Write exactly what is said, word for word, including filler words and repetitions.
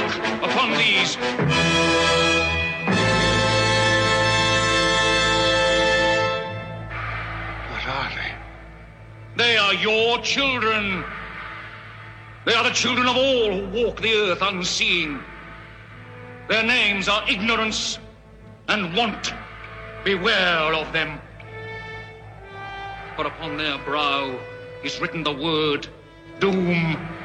look upon these. What are they? They are your children. They are the children of all who walk the earth unseeing. Their names are Ignorance and Want. Beware of them. For upon their brow is written the word Doom.